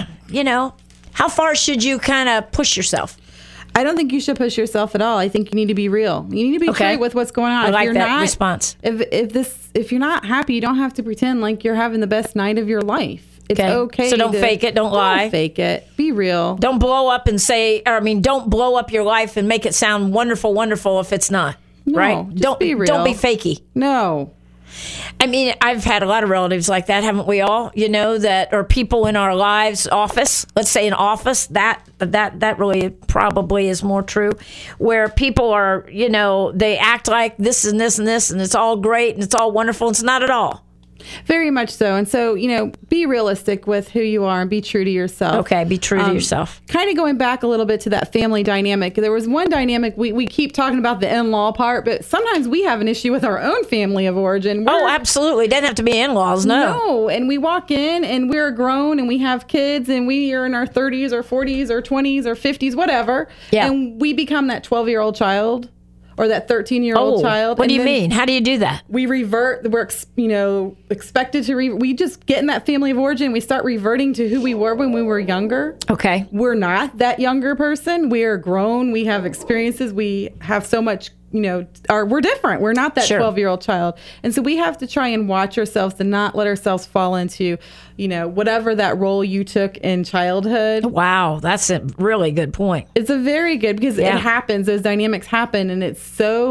S2: how far should you kind of push yourself?
S3: I don't think you should push yourself at all. I think you need to be real. You need to be straight with what's going on.
S2: I like that response.
S3: If you're not happy, you don't have to pretend like you're having the best night of your life. It's okay.
S2: So don't fake it. Don't lie.
S3: Don't fake it. Be real.
S2: Don't blow up and don't blow up your life and make it sound wonderful, wonderful if it's not.
S3: No,
S2: right?
S3: Just be real.
S2: Don't be fakey.
S3: No.
S2: I mean, I've had a lot of relatives like that, haven't we all? That are people in our lives, office, let's say an office, that really probably is more true, where people are, they act like this and this and this, and it's all great and it's all wonderful. It's not at all.
S3: Very much so. And so, be realistic with who you are and be true to yourself.
S2: Okay, be true to yourself.
S3: Kind of going back a little bit to that family dynamic. There was one dynamic, we keep talking about the in-law part, but sometimes we have an issue with our own family of origin.
S2: Absolutely. It doesn't have to be in-laws, no.
S3: No, and we walk in and we're grown and we have kids and we are in our 30s or 40s or 20s or 50s, whatever. Yeah. And we become that 12-year-old child. Or that 13-year-old child.
S2: What do you mean? How do you do that?
S3: We revert. We're expected to. We just get in that family of origin. We start reverting to who we were when we were younger.
S2: Okay.
S3: We're not that younger person. We are grown. We have experiences. We have so much. We're different. We're not that 12-year-old child, and so we have to try and watch ourselves and not let ourselves fall into, whatever that role you took in childhood.
S2: Wow, that's a really good point.
S3: It's a very good, because it happens. Those dynamics happen, and it's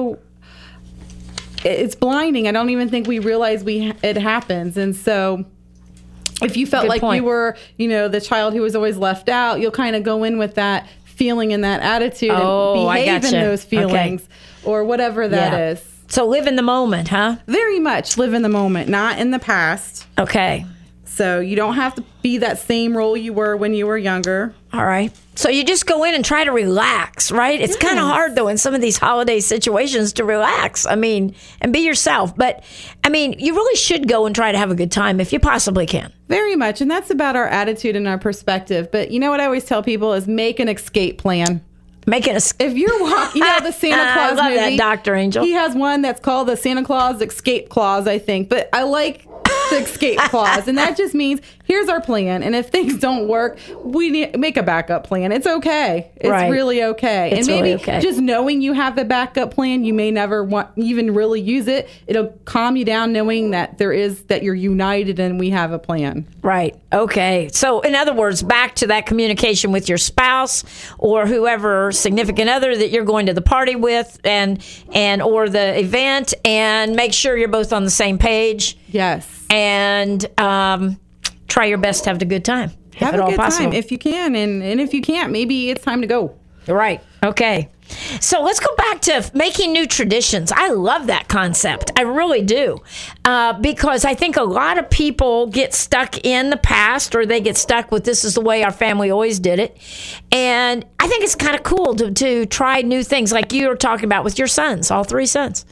S3: blinding. I don't even think we realize it happens, and so. If you felt you were, the child who was always left out, you'll kind of go in with that feeling and that attitude and behave in those feelings or whatever that is.
S2: So live in the moment, huh?
S3: Very much live in the moment, not in the past.
S2: Okay.
S3: So you don't have to be that same role you were when you were younger.
S2: All right. So you just go in and try to relax, right? It's kind of hard, though, in some of these holiday situations to relax. I mean, and be yourself. But, I mean, you really should go and try to have a good time if you possibly can.
S3: Very much. And that's about our attitude and our perspective. But you know what I always tell people is make an escape plan.
S2: If
S3: you're walking, the Santa Claus
S2: I love
S3: movie,
S2: that, Dr. Angel.
S3: He has one that's called the Santa Claus Escape Clause, I think. But I like the escape clause, and that just means here's our plan, and if things don't work, we need make a backup plan. It's okay. It's really okay.
S2: It's
S3: and maybe
S2: really okay.
S3: just knowing you have the backup plan, you may never even really use it. It'll calm you down knowing that you're united and we have a plan.
S2: Right. Okay. So in other words, back to that communication with your spouse or whoever significant other that you're going to the party with and or the event, and make sure you're both on the same page.
S3: Yes.
S2: And try your best to have a good time.
S3: Have a good time if you can. And if you can't, maybe it's time to go.
S2: Right. Okay. So let's go back to making new traditions. I love that concept. I really do. Because I think a lot of people get stuck in the past, or they get stuck with this is the way our family always did it. And I think it's kind of cool to try new things like you were talking about with your sons, all three sons.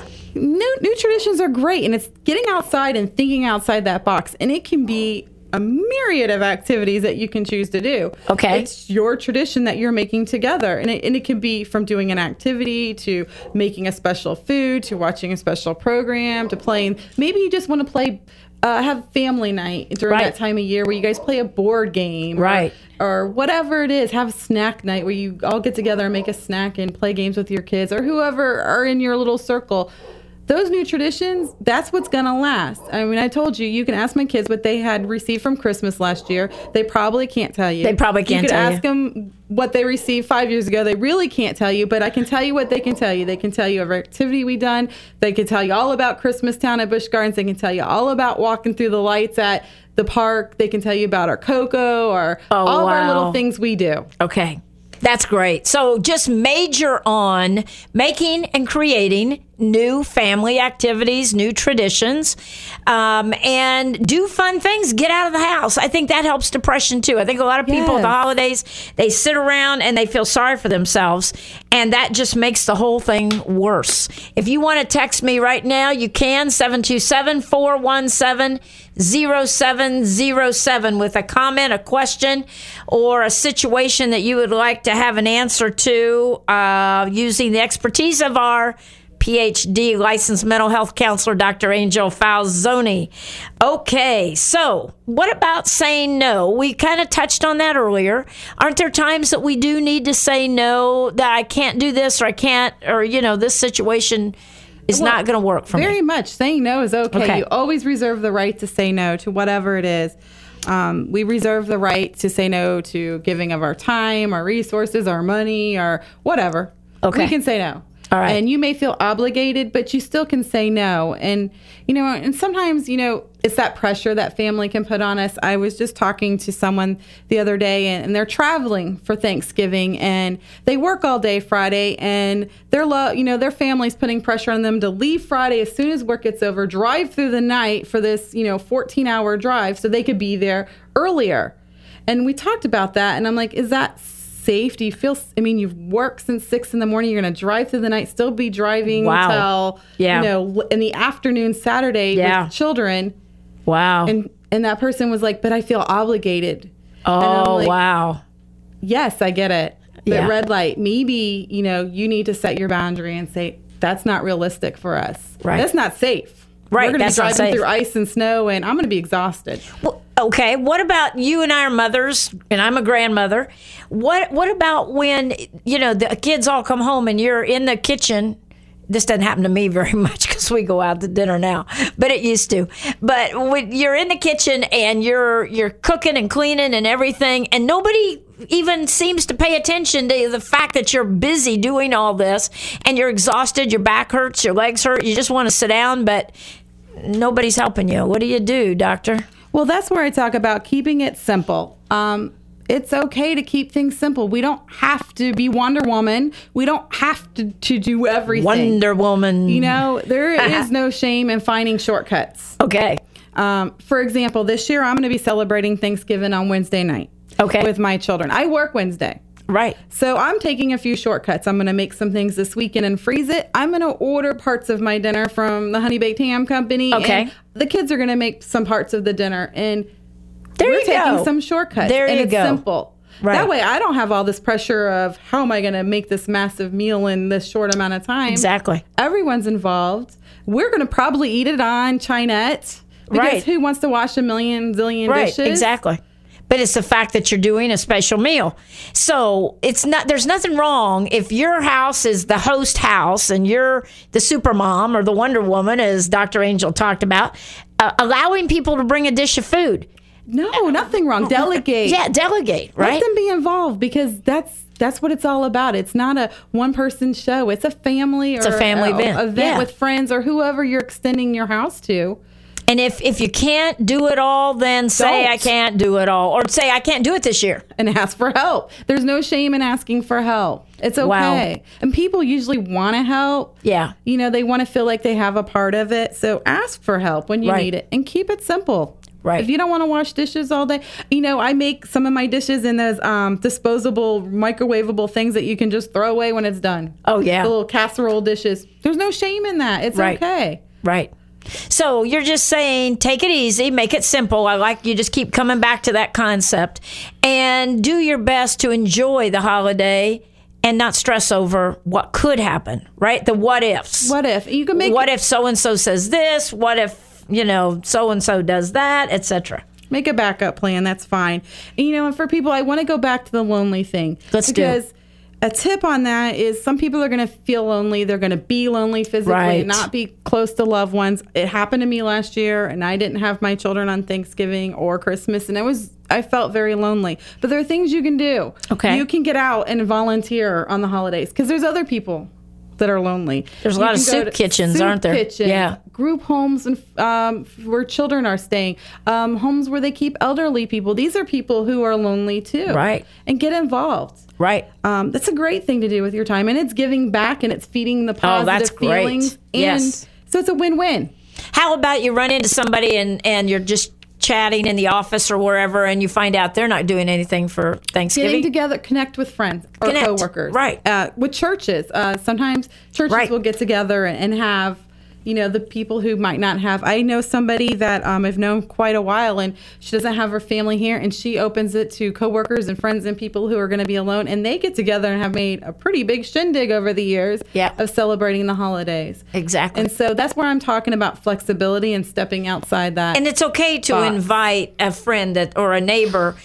S3: New traditions are great, and it's getting outside and thinking outside that box. And it can be a myriad of activities that you can choose to do.
S2: Okay.
S3: It's your tradition that you're making together. And it can be from doing an activity to making a special food to watching a special program to playing. Maybe you just want to play, have family night during that time of year where you guys play a board game.
S2: Right.
S3: Or whatever it is. Have snack night where you all get together and make a snack and play games with your kids or whoever are in your little circle. Those new traditions, that's what's going to last. I mean, I told you, you can ask my kids what they had received from Christmas last year. They probably can't tell you.
S2: They probably can't tell you.
S3: You could ask them what they received 5 years ago. They really can't tell you, but I can tell you what they can tell you. They can tell you every activity we done. They can tell you all about Christmas Town at Busch Gardens. They can tell you all about walking through the lights at the park. They can tell you about our cocoa or all of our little things we do.
S2: Okay. That's great. So just major on making and creating new family activities, new traditions, and do fun things. Get out of the house. I think that helps depression too. I think a lot of people at the holidays, they sit around and they feel sorry for themselves, and that just makes the whole thing worse. If you want to text me right now, you can, 727-417-0707 with a comment, a question, or a situation that you would like to have an answer to using the expertise of our PhD licensed mental health counselor, Dr. Angel Falzoni. Okay, so what about saying no? We kind of touched on that earlier. Aren't there times that we do need to say no, that I can't do this or I can't, or, this situation is not going to work for me?
S3: Very much. Saying no is okay. You always reserve the right to say no to whatever it is. We reserve the right to say no to giving of our time, our resources, our money, or whatever.
S2: Okay.
S3: We can say no.
S2: All right.
S3: And you may feel obligated, but you still can say no. And, and sometimes, it's that pressure that family can put on us. I was just talking to someone the other day, and they're traveling for Thanksgiving, and they work all day Friday, and their family's putting pressure on them to leave Friday as soon as work gets over, drive through the night for this, 14-hour drive so they could be there earlier. And we talked about that, and I'm like, is that safe? Do you feel, you've worked since 6 a.m. You're going to drive through the night, still be driving till, in the afternoon Saturday with children.
S2: Wow.
S3: And that person was like, but I feel obligated.
S2: Oh, like, wow.
S3: Yes, I get it. But red light, maybe, you need to set your boundary and say, that's not realistic for us.
S2: Right.
S3: That's not safe.
S2: Right.
S3: We're going to be driving through ice and snow, and I'm going to be exhausted.
S2: Well, okay. What about you and I are mothers, and I'm a grandmother. What about when, the kids all come home and you're in the kitchen? This doesn't happen to me very much because we go out to dinner now, but it used to. But when you're in the kitchen and you're cooking and cleaning and everything, and nobody even seems to pay attention to the fact that you're busy doing all this, and you're exhausted, your back hurts, your legs hurt, you just want to sit down, but nobody's helping you. What do you do, doctor?
S3: Well, that's where I talk about keeping it simple. it's okay to keep things simple. We don't have to be Wonder Woman. We don't have to do everything.
S2: Wonder Woman.
S3: You know, there is no shame in finding shortcuts.
S2: Okay.
S3: For example, this year I'm going to be celebrating Thanksgiving on Wednesday night.
S2: Okay.
S3: With my children. I work Wednesday.
S2: Right.
S3: So I'm taking a few shortcuts. I'm going to make some things this weekend and freeze it. I'm going to order parts of my dinner from the Honey Baked Ham Company.
S2: Okay.
S3: And the kids are going to make some parts of the dinner. And
S2: there
S3: we're
S2: you go.
S3: taking some shortcuts.
S2: There
S3: and
S2: you
S3: it's
S2: go.
S3: simple.
S2: Right.
S3: That way I don't have all this pressure of how am I going to make this massive meal in this short amount of time.
S2: Exactly.
S3: Everyone's involved. We're going to probably eat it on Chinette. Because
S2: Right.
S3: who wants to wash a million zillion
S2: Right,
S3: dishes?
S2: exactly. But it's the fact that you're doing a special meal. So it's not. There's nothing wrong if your house is the host house and you're the super mom or the Wonder Woman, as Dr. Angel talked about, allowing people to bring a dish of food.
S3: No, nothing wrong. Delegate.
S2: Yeah, delegate, right?
S3: Let them be involved because that's what it's all about. It's not a one-person show. It's a family
S2: It's a family event. Yeah.
S3: with friends or whoever you're extending your house to.
S2: And if you can't do it all, then say
S3: Don't.
S2: I can't do it all, or say I can't do it this year.
S3: And ask for help. There's no shame in asking for help. It's okay.
S2: Wow.
S3: And people usually want to help.
S2: Yeah.
S3: You know, they want to feel like they have a part of it. So ask for help when you
S2: Right.
S3: need it and keep it simple.
S2: Right.
S3: If you don't want to wash dishes all day, you know, I make some of my dishes in those disposable, microwavable things that you can just throw away when it's done.
S2: Oh, yeah.
S3: The little casserole dishes. There's no shame in that. It's
S2: Right.
S3: okay.
S2: Right. So you're just saying, take it easy, make it simple. I like you just keep coming back to that concept and do your best to enjoy the holiday and not stress over what could happen, right? The what ifs.
S3: What if? You can make
S2: What if so-and-so says this? What if, so-and-so does that, etc.
S3: Make a backup plan. That's fine. And, and for people, I want to go back to the lonely thing.
S2: Let's do it.
S3: Because a tip on that is some people are going to feel lonely. They're going to be lonely physically
S2: Right.
S3: and not be close to loved ones. It happened to me last year, and I didn't have my children on Thanksgiving or Christmas, and I felt very lonely. But there are things you can do.
S2: Okay.
S3: You can get out and volunteer on the holidays because there's other people that are lonely.
S2: There's a
S3: You
S2: lot of
S3: can go
S2: soup
S3: to
S2: kitchens, aren't there?
S3: Kitchens,
S2: Yeah.
S3: group homes and where children are staying, homes where they keep elderly people. These are people who are lonely too.
S2: Right.
S3: And get involved.
S2: Right.
S3: That's a great thing to do with your time, and it's giving back and it's feeding the positive
S2: that's great.
S3: feelings. And
S2: Yes.
S3: so it's a win-win.
S2: How about you run into somebody and you're just chatting in the office or wherever and you find out they're not doing anything for Thanksgiving?
S3: Getting together, connect with friends or
S2: Connect.
S3: coworkers.
S2: Right.
S3: With churches. Sometimes churches
S2: Right.
S3: will get together and have, the people who might not have. I know somebody that I've known quite a while, and she doesn't have her family here, and she opens it to coworkers and friends and people who are going to be alone, and they get together and have made a pretty big shindig over the years of celebrating the holidays.
S2: Exactly.
S3: And so that's where I'm talking about flexibility and stepping outside that.
S2: And it's okay to
S3: box.
S2: invite a friend or a neighbor.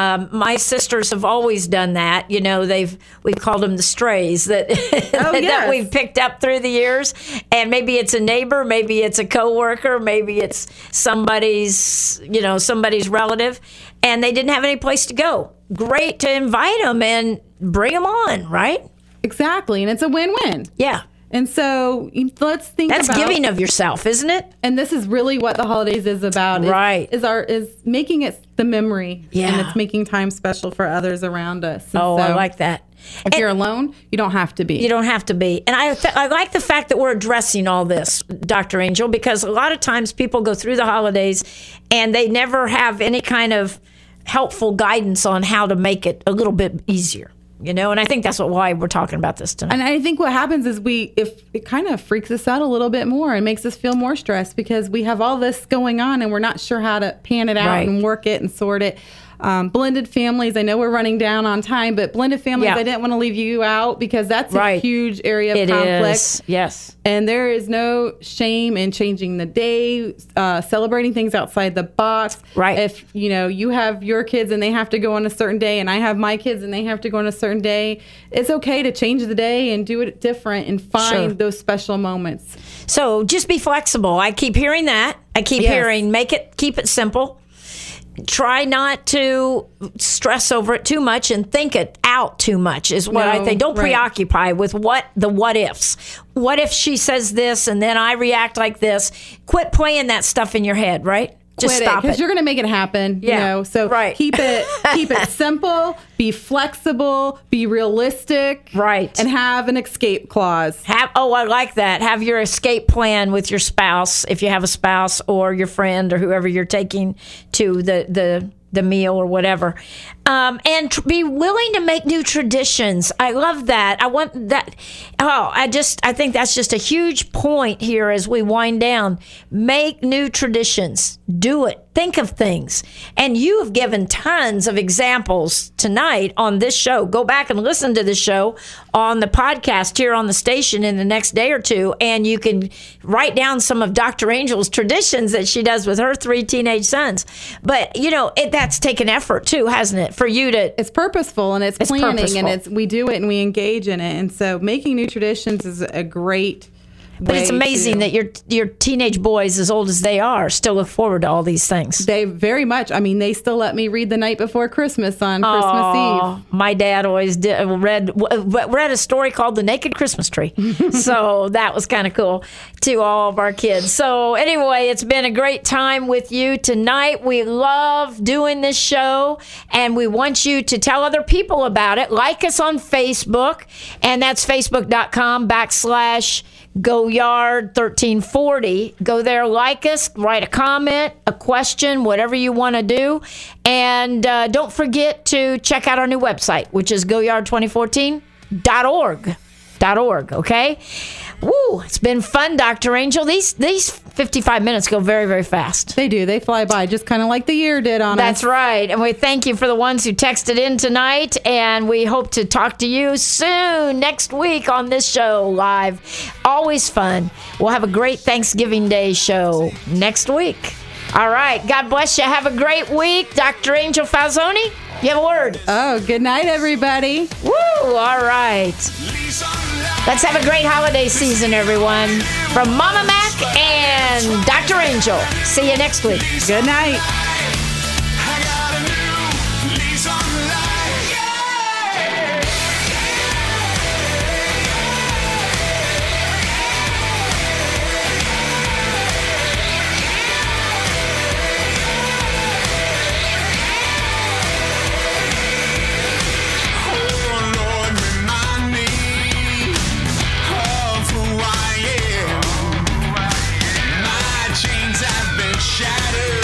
S2: My sisters have always done that. We've called them the strays that that
S3: yes.
S2: we've picked up through the years. And maybe it's a neighbor, maybe it's a coworker, maybe it's somebody's relative, and they didn't have any place to go. Great to invite them and bring them on, right?
S3: Exactly, and it's a win-win.
S2: Yeah.
S3: And so let's think
S2: That's
S3: about
S2: giving of yourself, isn't it?
S3: And this is really what the holidays is about.
S2: Right.
S3: Is making it the memory.
S2: Yeah.
S3: And it's making time special for others around us. And
S2: Oh,
S3: so
S2: I like that.
S3: If you're alone, you don't have to be.
S2: You don't have to be. And I like the fact that we're addressing all this, Dr. Angel, because a lot of times people go through the holidays and they never have any kind of helpful guidance on how to make it a little bit easier. And I think that's why we're talking about this tonight.
S3: And I think what happens is if it kind of freaks us out a little bit more and makes us feel more stressed because we have all this going on and we're not sure how to pan it out
S2: Right.
S3: and work it and sort it. Blended families, I know we're running down on time, but blended families,
S2: Yeah.
S3: I didn't want to leave you out because that's a
S2: Right.
S3: huge area of
S2: It
S3: conflict.
S2: is. Yes.
S3: And there is no shame in changing the day, celebrating things outside the box.
S2: Right.
S3: If, you have your kids and they have to go on a certain day and I have my kids and they have to go on a certain day, it's okay to change the day and do it different and find
S2: Sure.
S3: those special moments.
S2: So just be flexible. I keep hearing that. I keep
S3: Yes.
S2: hearing keep it simple. Try not to stress over it too much and think it out too much is what I
S3: No,
S2: think. Don't
S3: right.
S2: preoccupy with what ifs. What if she says this and then I react like this? Quit playing that stuff in your head, right? Just
S3: quit it,
S2: stop
S3: because
S2: it.
S3: you're going to make it happen.
S2: Yeah,
S3: You know, so
S2: right.
S3: keep it simple, be flexible, be realistic,
S2: Right.
S3: and have an escape clause.
S2: I like that. Have your escape plan with your spouse, if you have a spouse, or your friend, or whoever you're taking to the meal or whatever. And be willing to make new traditions. I love that. I want that. I think that's just a huge point here as we wind down. Make new traditions. Do it. Think of things. And you have given tons of examples tonight on this show. Go back and listen to the show on the podcast here on the station in the next day or two, and you can write down some of Dr. Angel's traditions that she does with her 3 teenage sons. But, that's taken effort too, hasn't it? For you to...
S3: It's purposeful, and it's planning,
S2: purposeful.
S3: and we do it and we engage in it. And so making new traditions is a great
S2: But it's amazing that your teenage boys, as old as they are, still look forward to all these things.
S3: They very much. I mean, they still let me read The Night Before Christmas on Christmas Eve.
S2: My dad always read a story called The Naked Christmas Tree. So that was kind of cool to all of our kids. So anyway, it's been a great time with you tonight. We love doing this show, and we want you to tell other people about it. Like us on Facebook, and that's facebook.com/GoYard1340. Go there, like us, write a comment, a question, whatever you want to do. And don't forget to check out our new website, which is goyard2014.org. Okay? Woo, it's been fun, Dr. Angel. These 55 minutes go very, very fast.
S3: They do. They fly by, just kind of like the year did on us.
S2: That's right. And we thank you for the ones who texted in tonight. And we hope to talk to you soon next week on this show live. Always fun. We'll have a great Thanksgiving Day show next week. All right. God bless you. Have a great week. Dr. Angel Falzoni, you have a word.
S3: Oh, good night, everybody.
S2: Woo. All right. Let's have a great holiday season, everyone. From Mama Mac and Dr. Angel. See you next week.
S3: Good night.
S10: Shattered.